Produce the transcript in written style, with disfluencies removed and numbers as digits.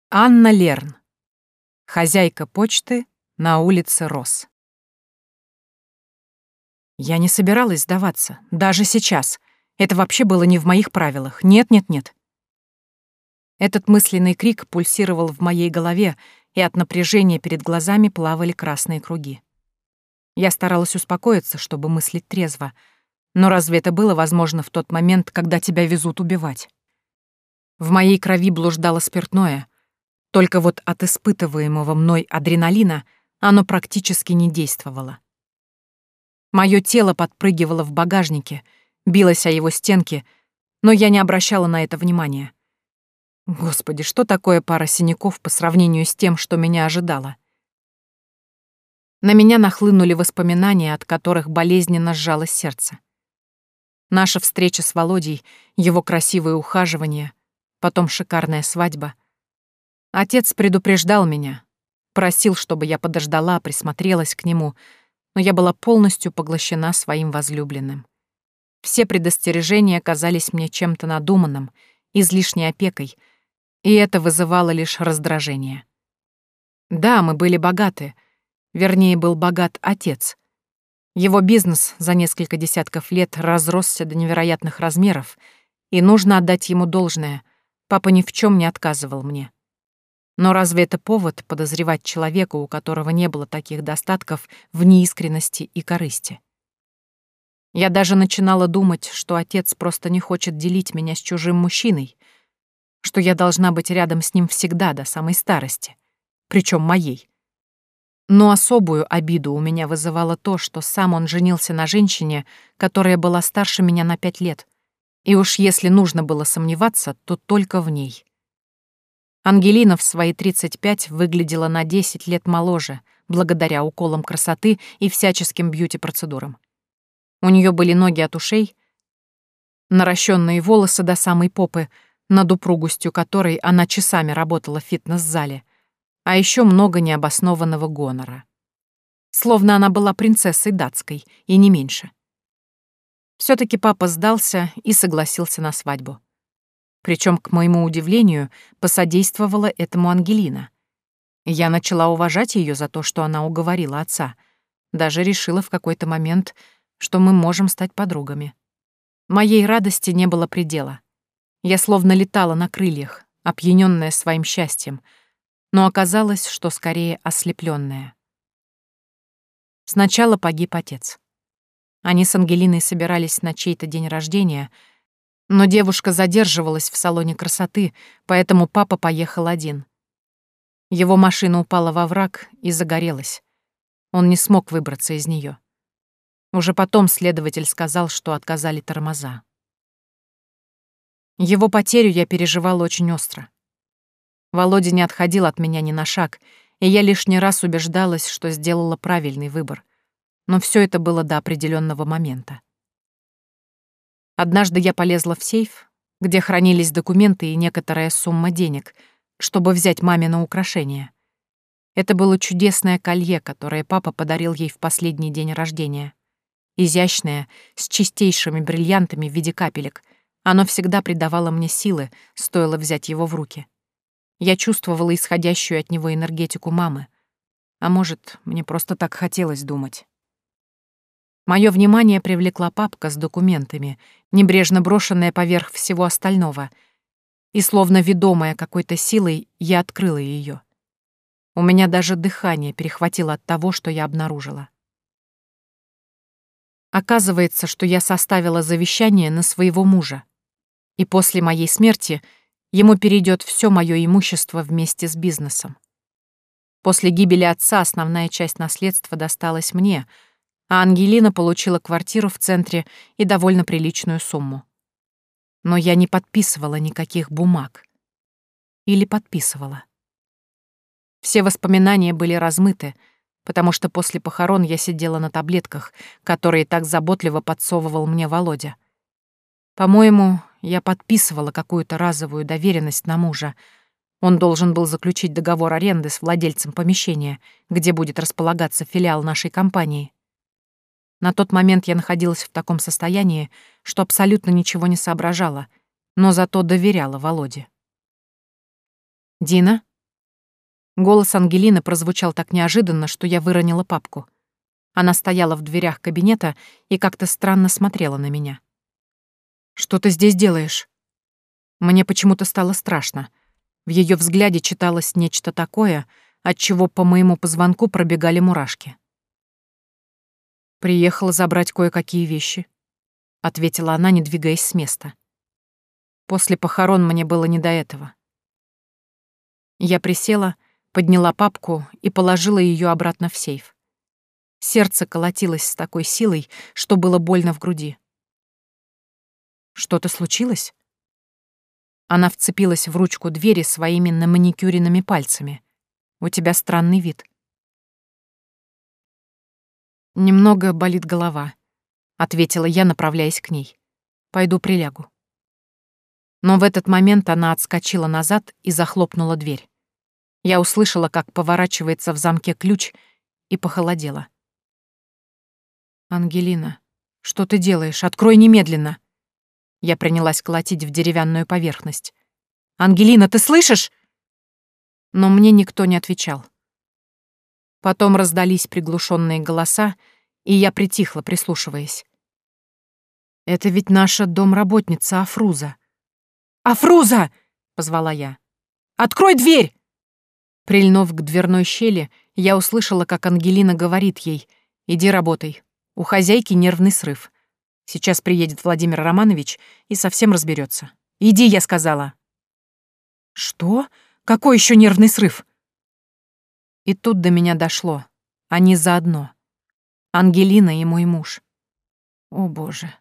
Анна Лерн, хозяйка почты на улице Рос. Я не собиралась сдаваться, даже сейчас. Это вообще было не в моих правилах. Нет, нет, нет. Этот мысленный крик пульсировал в моей голове, и от напряжения перед глазами плавали красные круги. Я старалась успокоиться, чтобы мыслить трезво. Но разве это было возможно в тот момент, когда тебя везут убивать? В моей крови блуждало спиртное, только вот от испытываемого мной адреналина оно практически не действовало. Моё тело подпрыгивало в багажнике, билось о его стенки, но я не обращала на это внимания. Господи, что такое пара синяков по сравнению с тем, что меня ожидало? На меня нахлынули воспоминания, от которых болезненно сжалось сердце. Наша встреча с Володей, его красивое ухаживание, потом шикарная свадьба. Отец предупреждал меня, просил, чтобы я подождала, присмотрелась к нему, но я была полностью поглощена своим возлюбленным. Все предостережения казались мне чем-то надуманным, излишней опекой, и это вызывало лишь раздражение. Да, мы были богаты, вернее, был богат отец. Его бизнес за несколько десятков лет разросся до невероятных размеров, и нужно отдать ему должное, папа ни в чем не отказывал мне. Но разве это повод подозревать человека, у которого не было таких достатков, в неискренности и корысти? Я даже начинала думать, что отец просто не хочет делить меня с чужим мужчиной, что я должна быть рядом с ним всегда до самой старости, причем моей. Но особую обиду у меня вызывало то, что сам он женился на женщине, которая была старше меня на 5 лет, и уж если нужно было сомневаться, то только в ней. Ангелина в свои 35 выглядела на 10 лет моложе, благодаря уколам красоты и всяческим бьюти-процедурам. У нее были ноги от ушей, наращенные волосы до самой попы, над упругостью которой она часами работала в фитнес-зале, а еще много необоснованного гонора. Словно она была принцессой датской, и не меньше. Все-таки папа сдался и согласился на свадьбу. Причем, к моему удивлению, посодействовала этому Ангелина. Я начала уважать ее за то, что она уговорила отца. Даже решила в какой-то момент, что мы можем стать подругами. Моей радости не было предела. Я словно летала на крыльях, опьянённая своим счастьем, но оказалось, что скорее ослеплённая. Сначала погиб отец. Они с Ангелиной собирались на чей-то день рождения, но девушка задерживалась в салоне красоты, поэтому папа поехал один. Его машина упала во враг и загорелась. Он не смог выбраться из неё. Уже потом следователь сказал, что отказали тормоза. Его потерю я переживала очень остро. Володя не отходил от меня ни на шаг, и я лишний раз убеждалась, что сделала правильный выбор. Но всё это было до определённого момента. Однажды я полезла в сейф, где хранились документы и некоторая сумма денег, чтобы взять мамино украшение. Это было чудесное колье, которое папа подарил ей в последний день рождения. Изящное, с чистейшими бриллиантами в виде капелек. Оно всегда придавало мне силы, стоило взять его в руки. Я чувствовала исходящую от него энергетику мамы. А может, мне просто так хотелось думать. Моё внимание привлекла папка с документами, небрежно брошенная поверх всего остального, и, словно ведомая какой-то силой, я открыла её. У меня даже дыхание перехватило от того, что я обнаружила. Оказывается, что я составила завещание на своего мужа, и после моей смерти ему перейдёт всё моё имущество вместе с бизнесом. После гибели отца основная часть наследства досталась мне, а Ангелина получила квартиру в центре и довольно приличную сумму. Но я не подписывала никаких бумаг. Или подписывала. Все воспоминания были размыты, потому что после похорон я сидела на таблетках, которые так заботливо подсовывал мне Володя. По-моему, я подписывала какую-то разовую доверенность на мужа. Он должен был заключить договор аренды с владельцем помещения, где будет располагаться филиал нашей компании. На тот момент я находилась в таком состоянии, что абсолютно ничего не соображала, но зато доверяла Володе. «Дина?» Голос Ангелины прозвучал так неожиданно, что я выронила папку. Она стояла в дверях кабинета и как-то странно смотрела на меня. «Что ты здесь делаешь?» Мне почему-то стало страшно. В ее взгляде читалось нечто такое, от чего по моему позвонку пробегали мурашки. «Приехала забрать кое-какие вещи», — ответила она, не двигаясь с места. После похорон мне было не до этого. Я присела, подняла папку и положила ее обратно в сейф. Сердце колотилось с такой силой, что было больно в груди. «Что-то случилось?» Она вцепилась в ручку двери своими наманикюренными пальцами. «У тебя странный вид». «Немного болит голова», — ответила я, направляясь к ней. «Пойду прилягу». Но в этот момент она отскочила назад и захлопнула дверь. Я услышала, как поворачивается в замке ключ, и похолодела. «Ангелина, что ты делаешь? Открой немедленно!» Я принялась колотить в деревянную поверхность. «Ангелина, ты слышишь?» Но мне никто не отвечал. Потом раздались приглушенные голоса, и я притихла, прислушиваясь. «Это ведь наша домработница Афруза». «Афруза!» — позвала я. «Открой дверь!» Прильнув к дверной щели, я услышала, как Ангелина говорит ей: «Иди работай. У хозяйки нервный срыв. Сейчас приедет Владимир Романович и совсем разберется. Иди, я сказала». «Что? Какой еще нервный срыв?» И тут до меня дошло. Они заодно. Ангелина и мой муж. О, Боже.